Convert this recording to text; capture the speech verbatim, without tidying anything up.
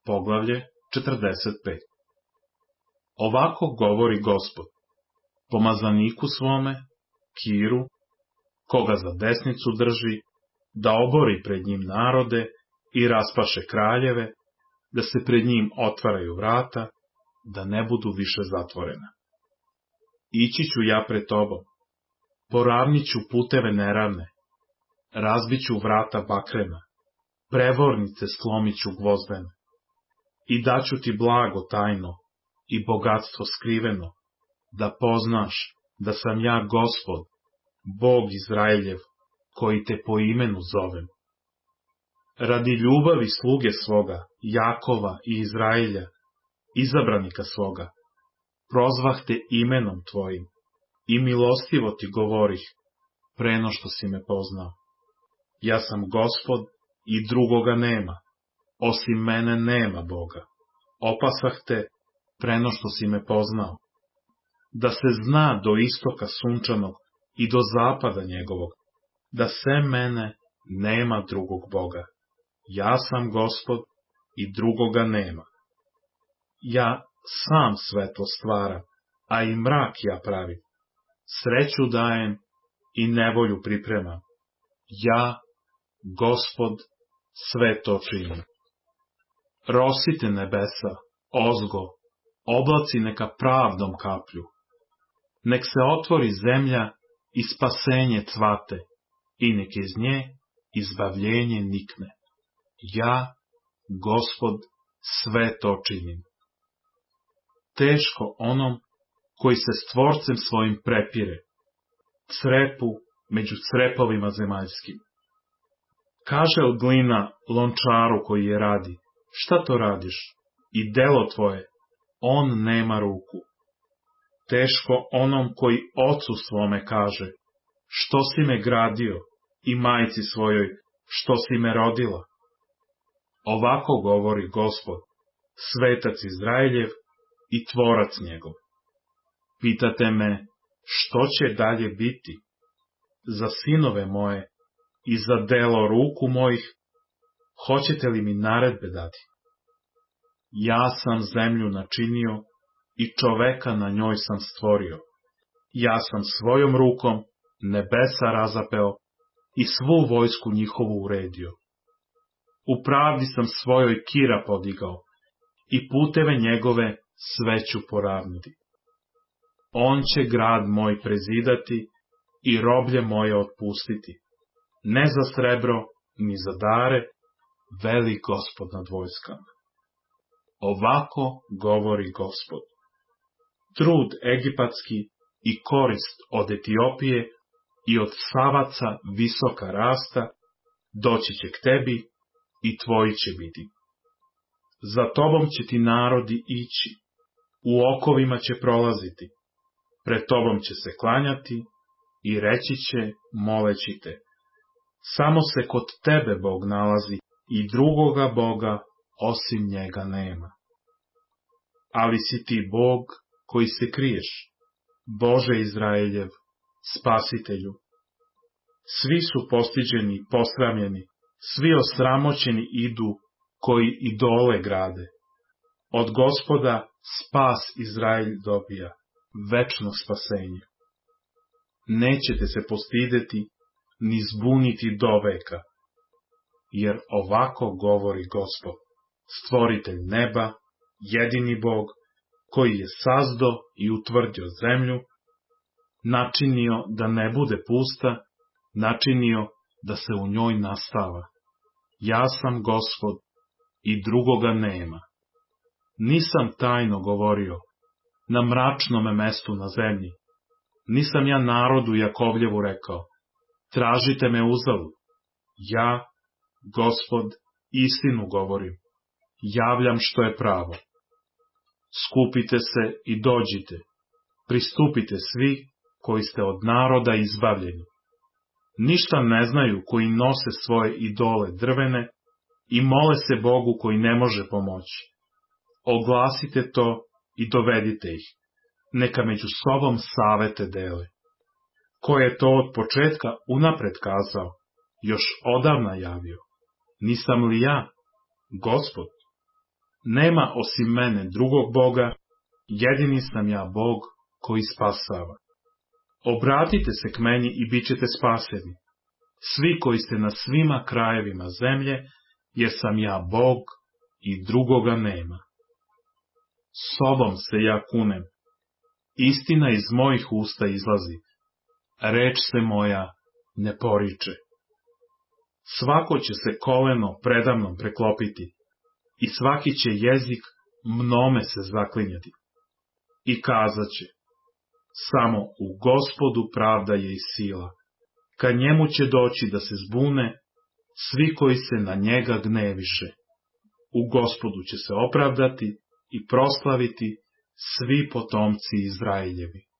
Poglavlje četrdeset pet. Ovako govori Gospod, pomazaniku svome, Kiru, koga za desnicu drži, da obori pred njim narode i raspaše kraljeve, da se pred njim otvaraju vrata, da ne budu više zatvorena. Ići ću ja pred tobom, poravnit ću puteve neravne, razbit ću vrata bakrena, prevornice slomit ću gvozdene, i daću ti blago tajno i bogatstvo skriveno, da poznaš da sam ja Gospod, Bog Izraeljev, koji te po imenu zovem. Radi ljubavi sluge svoga, Jakova i Izraelja, izabranika svoga, prozvah te imenom tvojim i milostivo ti govorih, preno što si me poznao. Ja sam Gospod i drugoga nema, osim mene nema Boga. Opasah te, preno što si me poznao. Da se zna do istoka sunčanog i do zapada njegovog, da sem mene nema drugog Boga. Ja sam Gospod i drugoga nema. Ja sam svetlo stvaram, a i mrak ja pravim. Sreću dajem i nevolju pripremam. Ja, Gospod, sve to činim. Rosite nebesa, ozgo, oblaci neka pravdom kaplju. Nek se otvori zemlja i spasenje cvate, i nek iz nje izbavljenje nikne. Ja, Gospod, sve to činim. Teško onom koji se s Tvorcem svojim prepire, crepu među crepovima zemaljskim. Kaže od glina lončaru koji je radi, šta to radiš? I delo tvoje, on nema ruku. Teško onom koji ocu svome kaže, što si me gradio, i majci svojoj, što si me rodila. Ovako govori Gospod, svetac Izraeljev i tvorac njegov. Pitate me, što će dalje biti? Za sinove moje i za delo ruku mojih, hoćete li mi naredbe dati? Ja sam zemlju načinio i čoveka na njoj sam stvorio. Ja sam svojom rukom nebesa razapeo i svu vojsku njihovu uredio. U pravdi sam svojoj Kira podigao i puteve njegove sve ću poravniti. On će grad moj prezidati i roblje moje otpustiti. Ne za srebro, ni za dare, veli Gospod nad vojskama. Ovako govori Gospod. Trud egipatski i korist od Etiopije i od Savaca visoka rasta doći će k tebi i tvoji će biti. Za tobom će ti narodi ići, u okovima će prolaziti, pred tobom će se klanjati i reći će moleći te. Samo se kod tebe Bog nalazi i drugoga Boga osim njega nema. Ali si ti Bog koji se kriješ, Bože Izraeljev, Spasitelju. Svi su postiđeni i posramljeni, svi osramoćeni idu koji idole grade. Od Gospoda spas Izraelj dobija, večno spasenje. Nećete se postideti, ni zbuniti do veka, jer ovako govori Gospod, stvoritelj neba, jedini Bog, koji je sazdo i utvrdio zemlju, načinio da ne bude pusta, načinio da se u njoj nastava. Ja sam Gospod i drugoga nema. Nisam tajno govorio na mračnome mestu na zemlji. Nisam ja narodu Jakovljevu rekao, tražite me uzalud. Ja, Gospod, istinu govorim, javljam što je pravo. Skupite se i dođite, pristupite svi koji ste od naroda izbavljeni. Ništa ne znaju koji nose svoje idole drvene i mole se Bogu koji ne može pomoći. Oglasite to i dovedite ih, neka među sobom savete dele. Ko je to od početka unapred kazao, još odavna javio? Nisam li ja, Gospod? Nema osim mene drugog Boga, jedini sam ja Bog koji spasava. Obratite se k meni i bit ćete spaseni, svi koji ste na svima krajevima zemlje, jer sam ja Bog i drugoga nema. Sobom se ja kunem, istina iz mojih usta izlazi, reč se moja ne poriče. Svako će se koleno predamnom preklopiti i svaki će jezik mnome se zaklinjati. I kazat će, samo u Gospodu pravda je i sila, ka njemu će doći da se zbune svi koji se na njega gneviše. U Gospodu će se opravdati i proslaviti svi potomci Izraeljevi.